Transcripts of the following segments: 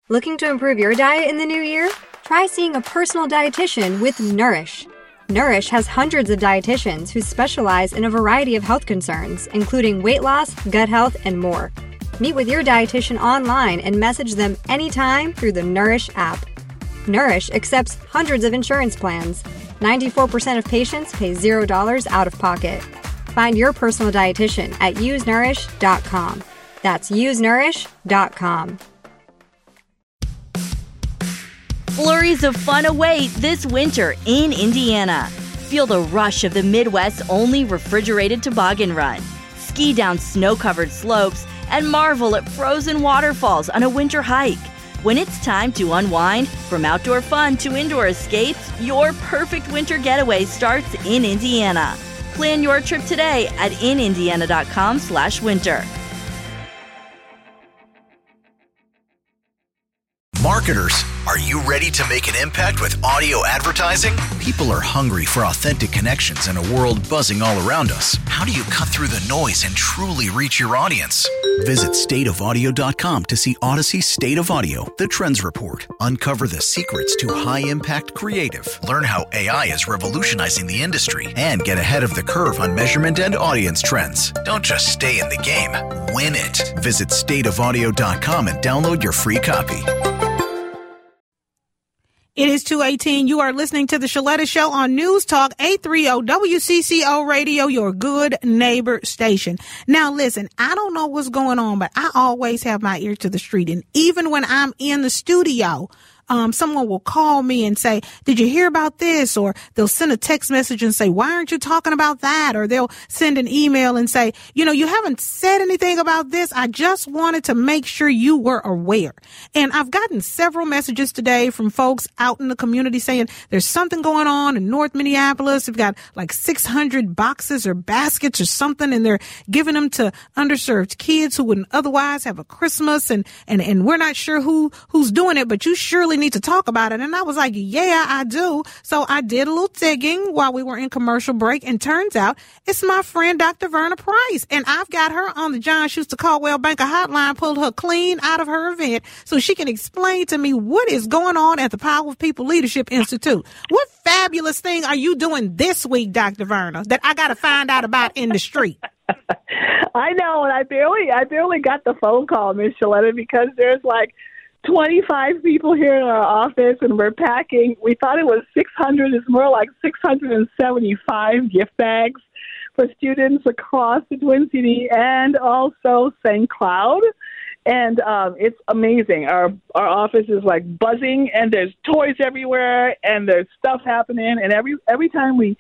Looking to improve your diet in the new year? Try seeing a personal dietitian with Nourish. Nourish has hundreds of dietitians who specialize in a variety of health concerns, including weight loss, gut health, and more. Meet with your dietitian online and message them anytime through the Nourish app. Nourish accepts hundreds of insurance plans. 94% of patients pay $0 out of pocket. Find your personal dietitian at usenourish.com. That's usenourish.com. Flurries of fun await this winter in Indiana. Feel the rush of the Midwest's only refrigerated toboggan run. Ski down snow-covered slopes and marvel at frozen waterfalls on a winter hike. When it's time to unwind, from outdoor fun to indoor escapes, your perfect winter getaway starts in Indiana. Plan your trip today at inindiana.com/winter. Marketers, are you ready to make an impact with audio advertising? People are hungry for authentic connections in a world buzzing all around us. How do you cut through the noise and truly reach your audience? Visit stateofaudio.com to see Odyssey's State of Audio, the Trends Report. Uncover the secrets to high-impact creative. Learn how AI is revolutionizing the industry and get ahead of the curve on measurement and audience trends. Don't just stay in the game, win it. Visit stateofaudio.com and download your free copy. It is 2:18. You are listening to the Shaletta Show on News Talk 830 WCCO Radio, your good neighbor station. Now, listen, I don't know what's going on, but I always have my ear to the street. And even when I'm in the studio, someone will call me and say, did you hear about this? Or they'll send a text message and say, why aren't you talking about that? Or they'll send an email and say, you haven't said anything about this. I just wanted to make sure you were aware. And I've gotten several messages today from folks out in the community saying there's something going on in North Minneapolis. They've got like 600 boxes or baskets or something, and they're giving them to underserved kids who wouldn't otherwise have a Christmas. And we're not sure who's doing it, but you surely need to talk about it. And I was like, yeah, I do. So I did a little digging while we were in commercial break, and turns out it's my friend Dr. Verna Price, and I've got her on the John Schuster Caldwell Banker hotline, pulled her clean out of her event so she can explain to me what is going on at the Power of People Leadership Institute. What fabulous thing are you doing this week, Dr. Verna, that I got to find out about in the street? I know, and I barely got the phone call, Miss Shaletta, because there's like 25 people here in our office, and we're packing. We thought it was 600. It's more like 675 gift bags for students across the Twin Cities and also St. Cloud. And it's amazing. Our office is like buzzing, and there's toys everywhere, and there's stuff happening. And every time we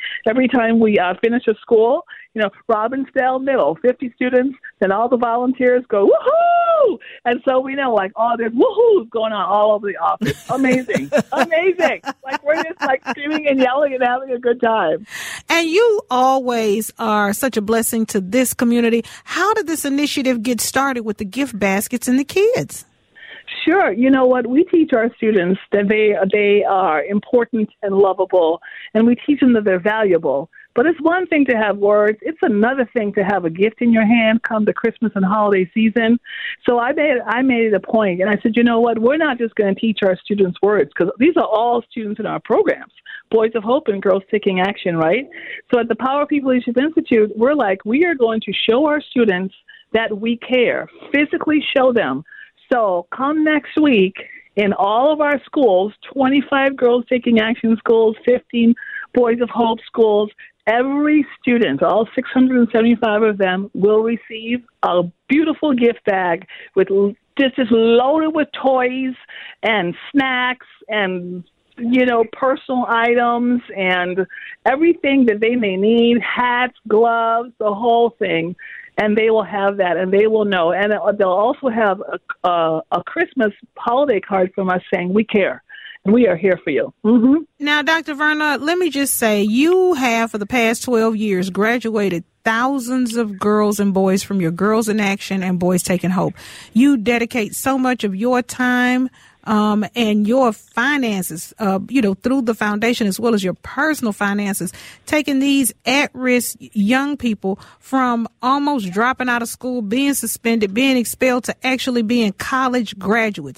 finish a school, Robbinsdale Middle, 50 students, then all the volunteers go woohoo, and so we know there's woohoos going on all over the office. Amazing, amazing. Like we're just like screaming and yelling and having a good time. And you always are such a blessing to this community. How did this initiative get started with the gift baskets and the kids? Sure. You know what? We teach our students that they are important and lovable, and we teach them that they're valuable. But it's one thing to have words. It's another thing to have a gift in your hand come the Christmas and holiday season. So I made it a point, and I said, you know what? We're not just going to teach our students words, because these are all students in our programs, Boys of Hope and Girls Taking Action, right? So at the Power of People Leadership Institute, we are going to show our students that we care, physically show them. So come next week in all of our schools, 25 Girls Taking Action schools, 15 Boys of Hope schools, every student, all 675 of them, will receive a beautiful gift bag with just loaded with toys and snacks and personal items and everything that they may need, hats, gloves, the whole thing. And they will have that, and they will know. And they'll also have a Christmas holiday card from us saying, we care, and we are here for you. Mm-hmm. Now, Dr. Verna, let me just say, you have, for the past 12 years, graduated thousands of girls and boys from your Girls in Action and Boys Taking Hope. You dedicate so much of your time and your finances, through the foundation, as well as your personal finances, taking these at-risk young people from almost dropping out of school, being suspended, being expelled, to actually being college graduates.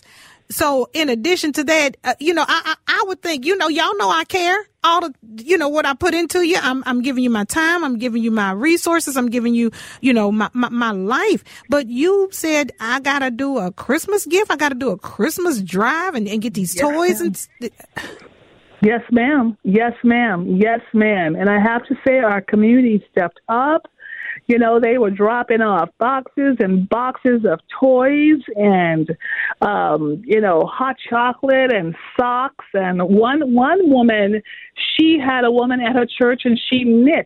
So in addition to that, I would think, y'all know I care. All the, what I put into you, I'm giving you my time. I'm giving you my resources. I'm giving you, my life. But you said I got to do a Christmas gift. I got to do a Christmas drive and get these toys. Yes, ma'am. Yes, ma'am. Yes, ma'am. And I have to say our community stepped up. They were dropping off boxes and boxes of toys and, hot chocolate and socks. And one woman, she had a woman at her church and she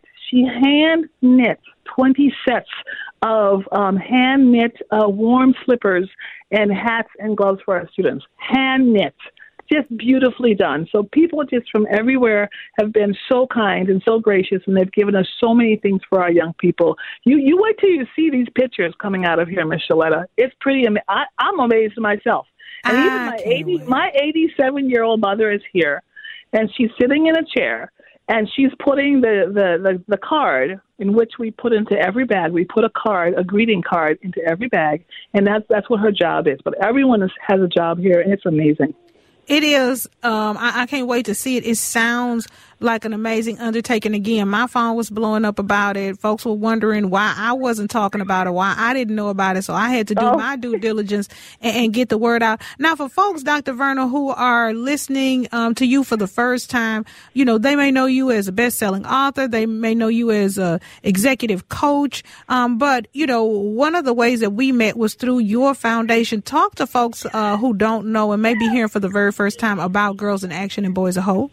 hand knit 20 sets of hand knit warm slippers and hats and gloves for our students. Hand knit. Just beautifully done. So people just from everywhere have been so kind and so gracious, and they've given us so many things for our young people. You wait till you see these pictures coming out of here, Miss Shaletta. It's pretty amazing. I'm amazed myself. And even my 87-year-old mother is here, and she's sitting in a chair, and she's putting the card in which we put into every bag. We put a greeting card into every bag, and that's what her job is. But everyone has a job here, and it's amazing. It is. I can't wait to see it. It sounds like an amazing undertaking. Again, my phone was blowing up about it. Folks were wondering why I wasn't talking about it, why I didn't know about it. So I had to do my due diligence and get the word out. Now, for folks, Dr. Verna, who are listening to you for the first time, they may know you as a best-selling author. They may know you as a executive coach. But, one of the ways that we met was through your foundation. Talk to folks who don't know and may be hearing for the very first time about Girls in Action and Boys of Hope.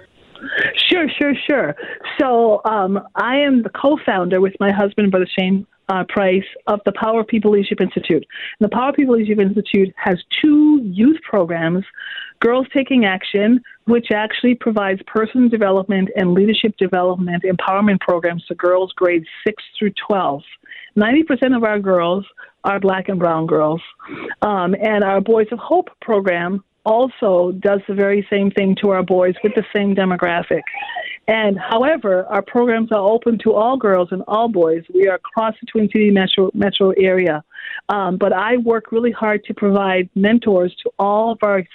Sure. So I am the co-founder with my husband, Brother Shane Price, of the Power People Leadership Institute. And the Power People Leadership Institute has 2 youth programs, Girls Taking Action, which actually provides personal development and leadership development empowerment programs to girls grades 6 through 12. 90% of our girls are Black and brown girls. And our Boys of Hope program also does the very same thing to our boys with the same demographic. And however, our programs are open to all girls and all boys. We are across the Twin City metro area. But I work really hard to provide mentors to all of our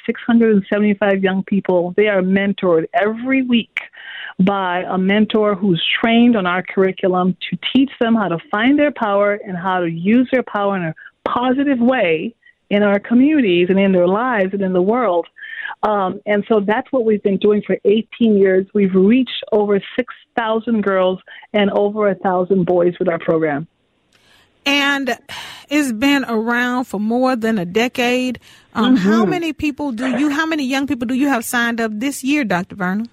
675 young people. They are mentored every week by a mentor who's trained on our curriculum to teach them how to find their power and how to use their power in a positive way in our communities and in their lives and in the world. And so that's what we've been doing for 18 years. We've reached over 6,000 girls and over 1,000 boys with our program. And it's been around for more than a decade. How many young people do you have signed up this year, Dr. Verna?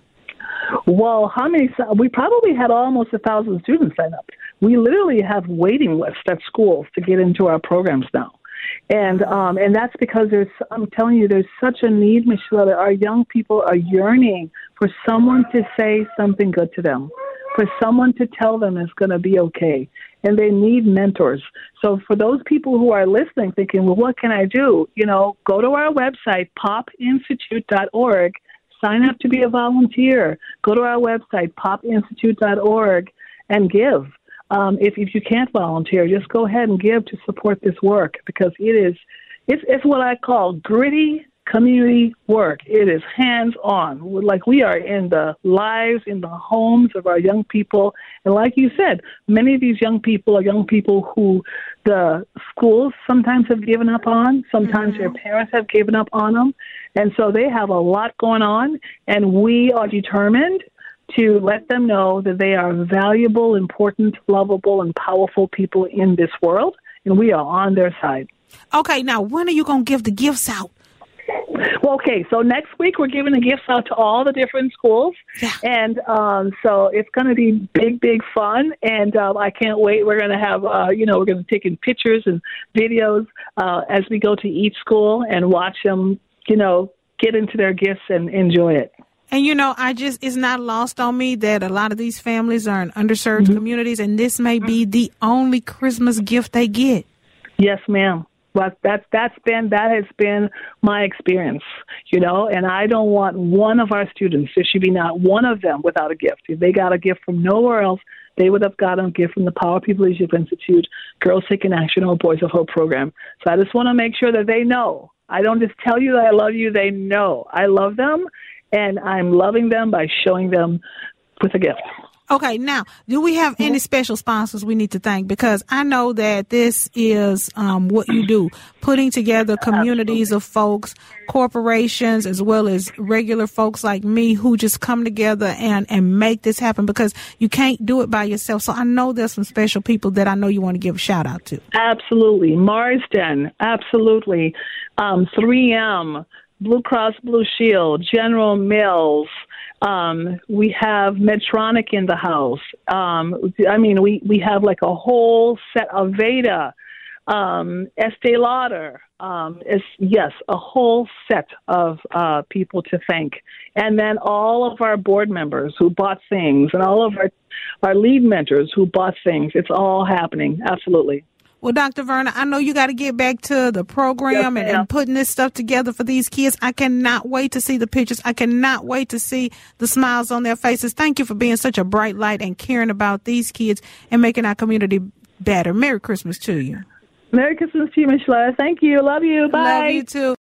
Well, we probably had almost 1,000 students sign up. We literally have waiting lists at schools to get into our programs now. And that's because I'm telling you, there's such a need, Michelle, that our young people are yearning for someone to say something good to them, for someone to tell them it's going to be okay. And they need mentors. So for those people who are listening, thinking, well, what can I do? Go to our website, popinstitute.org, sign up to be a volunteer. Go to our website, popinstitute.org, and give. If you can't volunteer, just go ahead and give to support this work, because it's what I call gritty community work. It is hands-on. Like, we are in the lives, in the homes of our young people. And like you said, many of these young people are young people who the schools sometimes have given up on. Sometimes their parents have given up on them. And so they have a lot going on, and we are determined to let them know that they are valuable, important, lovable, and powerful people in this world, and we are on their side. Okay, now when are you going to give the gifts out? Well, okay, so next week we're giving the gifts out to all the different schools, and so it's going to be big fun, and I can't wait. We're going to have, we're going to take in pictures and videos as we go to each school and watch them, get into their gifts and enjoy it. And, it's not lost on me that a lot of these families are in underserved communities, and this may be the only Christmas gift they get. Yes, ma'am. Well, that has been my experience, and I don't want one of our students, there should be not one of them without a gift. If they got a gift from nowhere else, they would have gotten a gift from the Power People Leadership Institute, Girls Taking Action, or Boys of Hope program. So I just want to make sure that they know I don't just tell you that I love you. They know I love them, and I'm loving them by showing them with a gift. Okay, now, do we have any special sponsors we need to thank? Because I know that this is what you do, putting together communities of folks, corporations, as well as regular folks like me who just come together and make this happen, because you can't do it by yourself. So I know there's some special people that I know you want to give a shout out to. Absolutely. Marsden, absolutely. 3M, Blue Cross Blue Shield, General Mills. We have Medtronic in the house. We have like a whole set of Veda, Estee Lauder. A whole set of people to thank. And then all of our board members who bought things, and all of our lead mentors who bought things. It's all happening. Absolutely. Well, Dr. Verna, I know you got to get back to the program and putting this stuff together for these kids. I cannot wait to see the pictures. I cannot wait to see the smiles on their faces. Thank you for being such a bright light and caring about these kids and making our community better. Merry Christmas to you. Merry Christmas to you, Michelle. Thank you. Love you. Bye. Love you too.